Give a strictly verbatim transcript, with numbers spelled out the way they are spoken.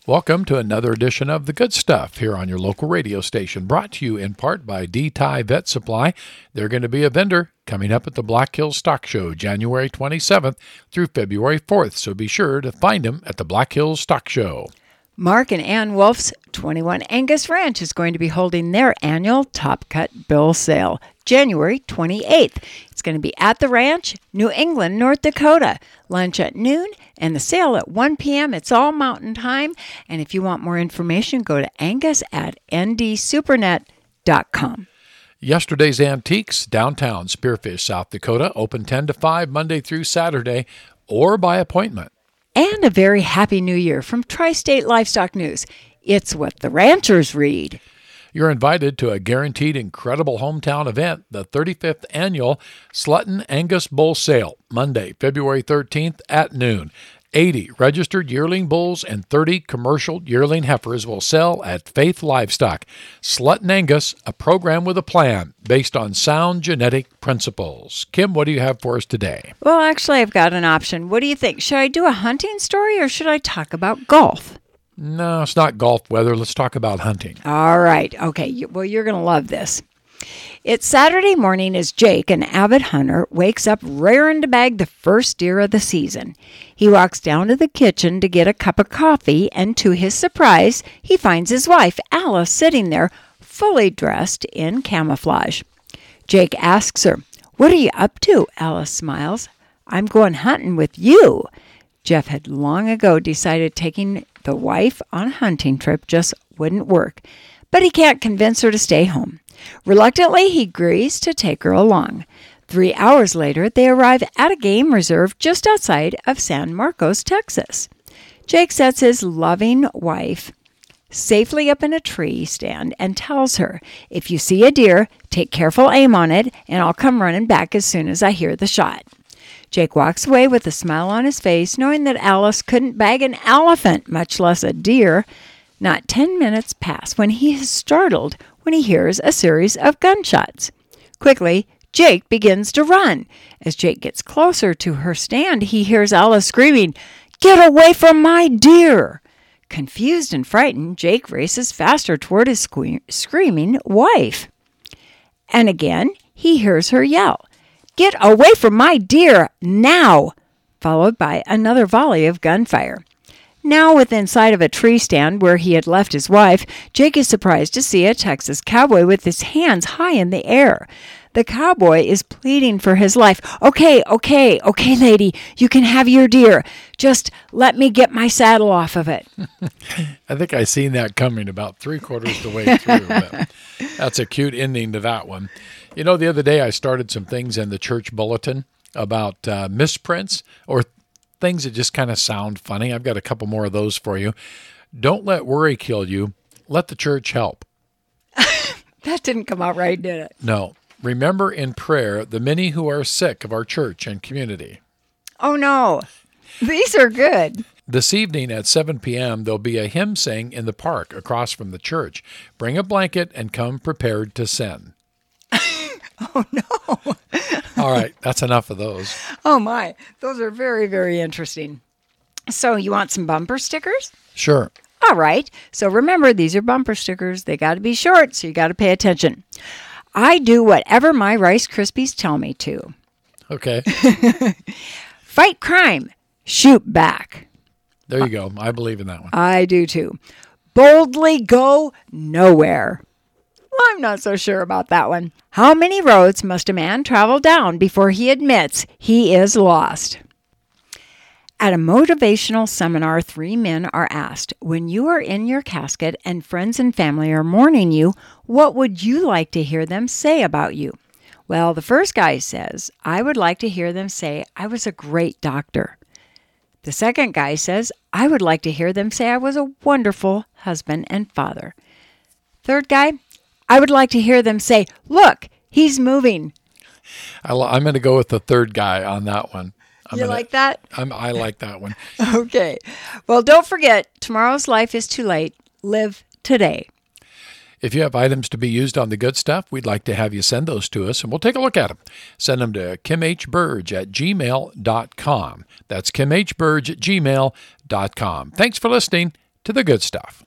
Welcome to another edition of The Good Stuff here on your local radio station, brought to you in part by D-Ty Vet Supply. They're going to be a vendor coming up at the Black Hills Stock Show, January twenty-seventh through February fourth, so be sure to find them at the Black Hills Stock Show. Mark and Ann Wolf's twenty-one Angus Ranch is going to be holding their annual Top Cut Bill Sale, January twenty-eighth. It's going to be at the ranch, New England, North Dakota. Lunch at noon and the sale at one p.m. It's all mountain time. And if you want more information, go to angus at n d supernet dot com. Yesterday's Antiques, downtown Spearfish, South Dakota, open ten to five Monday through Saturday or by appointment. And a very happy new year from Tri-State Livestock News. It's what the ranchers read. You're invited to a guaranteed incredible hometown event, the thirty-fifth Annual Slutton Angus Bull Sale, Monday, February thirteenth at noon. eighty registered yearling bulls and thirty commercial yearling heifers will sell at Faith Livestock. Slutton Angus, a program with a plan based on sound genetic principles. Kim, what do you have for us today? Well, actually, I've got an option. What do you think? Should I do a hunting story or should I talk about golf? No, it's not golf weather. Let's talk about hunting. All right. Okay. Well, you're going to love this. It's Saturday morning as Jake, an avid hunter, wakes up raring to bag the first deer of the season. He walks down to the kitchen to get a cup of coffee, and to his surprise, he finds his wife, Alice, sitting there, fully dressed in camouflage. Jake asks her, "What are you up to?" Alice smiles. "I'm going hunting with you." Jeff had long ago decided taking the wife on a hunting trip just wouldn't work, but he can't convince her to stay home. Reluctantly, he agrees to take her along. Three hours later, they arrive at a game reserve just outside of San Marcos, Texas. Jake sets his loving wife safely up in a tree stand and tells her, "If you see a deer, take careful aim on it, and I'll come running back as soon as I hear the shot." Jake walks away with a smile on his face, knowing that Alice couldn't bag an elephant, much less a deer. Not ten minutes pass when he is startled when he hears a series of gunshots. Quickly, Jake begins to run. As Jake gets closer to her stand, he hears Alice screaming, "Get away from my deer!" Confused and frightened, Jake races faster toward his sque- screaming wife. And again, he hears her yell, "Get away from my deer, now!" followed by another volley of gunfire. Now within sight of a tree stand where he had left his wife, Jake is surprised to see a Texas cowboy with his hands high in the air. The cowboy is pleading for his life. "Okay, okay, okay, lady, you can have your deer. Just let me get my saddle off of it." I think I seen that coming about three quarters the way through. But that's a cute ending to that one. You know, the other day I started some things in the church bulletin about uh, misprints or things that just kind of sound funny. I've got a couple more of those for you. Don't let worry kill you. Let the church help. That didn't come out right, did it? No. Remember in prayer the many who are sick of our church and community. Oh, no. These are good. This evening at seven p.m., there'll be a hymn sing in the park across from the church. Bring a blanket and come prepared to sin. Oh, no. All right, that's enough of those. Oh, my. Those are very, very interesting. So you want some bumper stickers? Sure. All right. So remember, these are bumper stickers. They got to be short, so you got to pay attention. I do whatever my Rice Krispies tell me to. Okay. Fight crime. Shoot back. There you go. I believe in that one. I do, too. Boldly go nowhere. Well, I'm not so sure about that one. How many roads must a man travel down before he admits he is lost? At a motivational seminar, three men are asked, when you are in your casket and friends and family are mourning you, what would you like to hear them say about you? Well, the first guy says, I would like to hear them say I was a great doctor. The second guy says, I would like to hear them say I was a wonderful husband and father. Third guy, I would like to hear them say, look, he's moving. I, I'm going to go with the third guy on that one. I'm you gonna, like that? I'm, I like that one. Okay. Well, don't forget, tomorrow's life is too late. Live today. If you have items to be used on the good stuff, we'd like to have you send those to us, and we'll take a look at them. Send them to kim h burge at gmail dot com. That's kim h burge at gmail dot com. Thanks for listening. to the good stuff.